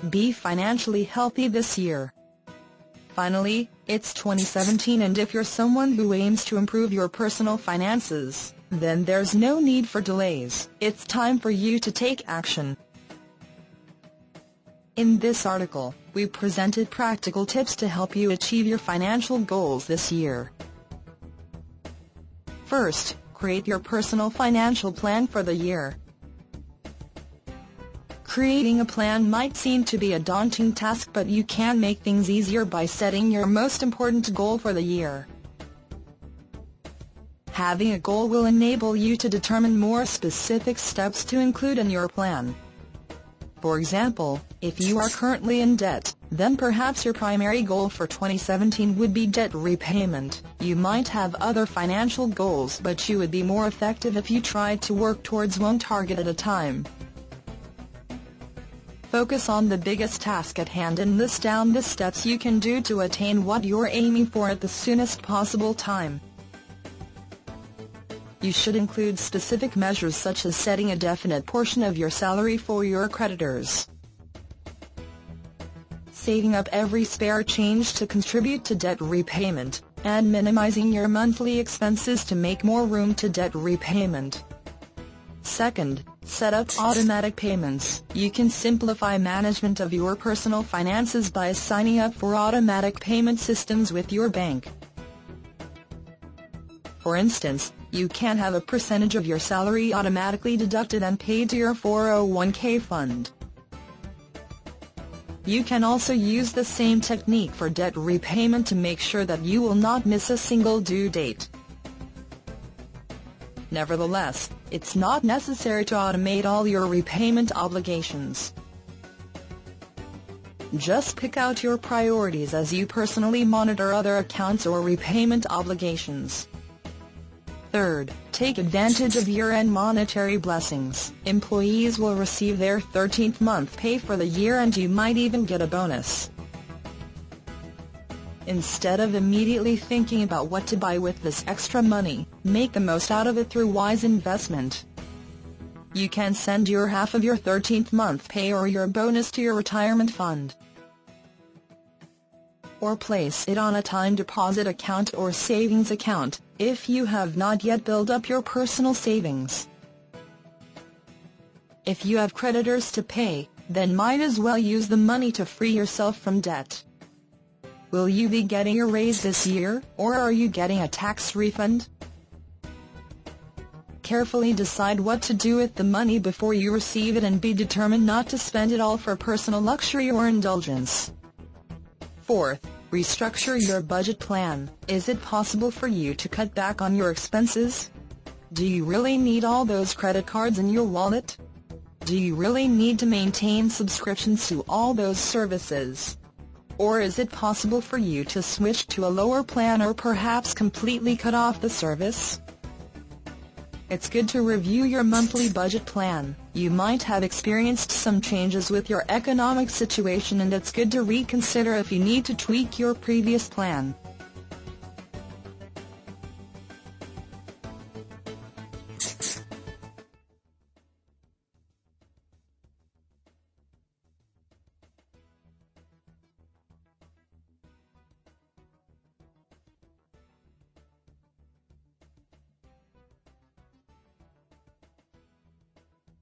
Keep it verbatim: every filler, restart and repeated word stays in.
Be financially healthy this year. Finally, it's twenty seventeen, and if you're someone who aims to improve your personal finances, then there's no need for delays. It's time for you to take action. In this article, we presented practical tips to help you achieve your financial goals this year. First, create your personal financial plan for the year. Creating a plan might seem to be a daunting task, but you can make things easier by setting your most important goal for the year. Having a goal will enable you to determine more specific steps to include in your plan. For example, if you are currently in debt, then perhaps your primary goal for twenty seventeen would be debt repayment. You might have other financial goals, but you would be more effective if you tried to work towards one target at a time. Focus on the biggest task at hand and list down the steps you can do to attain what you're aiming for at the soonest possible time. You should include specific measures such as setting a definite portion of your salary for your creditors, saving up every spare change to contribute to debt repayment, and minimizing your monthly expenses to make more room to debt repayment. Second, set up automatic payments. You can simplify management of your personal finances by signing up for automatic payment systems with your bank. For instance, you can have a percentage of your salary automatically deducted and paid to your four oh one K fund. You can also use the same technique for debt repayment to make sure that you will not miss a single due date. Nevertheless, it's not necessary to automate all your repayment obligations. Just pick out your priorities as you personally monitor other accounts or repayment obligations. Third, take advantage of year-end monetary blessings. Employees will receive their thirteenth month pay for the year, and you might even get a bonus. Instead of immediately thinking about what to buy with this extra money, make the most out of it through wise investment. You can send your half of your thirteenth month pay or your bonus to your retirement fund, or place it on a time deposit account or savings account, if you have not yet built up your personal savings. If you have creditors to pay, then might as well use the money to free yourself from debt. Will you be getting a raise this year, or are you getting a tax refund? Carefully decide what to do with the money before you receive it, and be determined not to spend it all for personal luxury or indulgence. Fourth, restructure your budget plan. Is it possible for you to cut back on your expenses? Do you really need all those credit cards in your wallet? Do you really need to maintain subscriptions to all those services? Or is it possible for you to switch to a lower plan, or perhaps completely cut off the service? It's good to review your monthly budget plan. You might have experienced some changes with your economic situation, and it's good to reconsider if you need to tweak your previous plan.